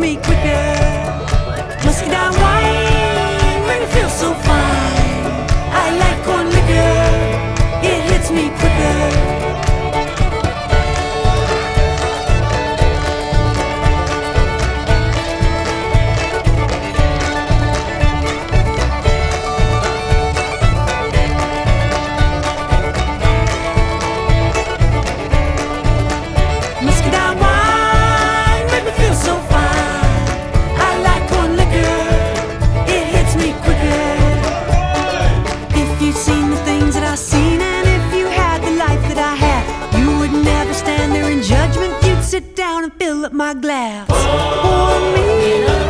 me quicker. Muscadine wine make me feel so fine. I like corn liquor, it hits me quicker. Muscadine wine make me feel so fine. I like corn liquor, it hits me quicker. If you'd seen the things that I've seen, and if you had the life that I had, you would never stand there in judgment. You'd sit down and fill up my glass. Pour me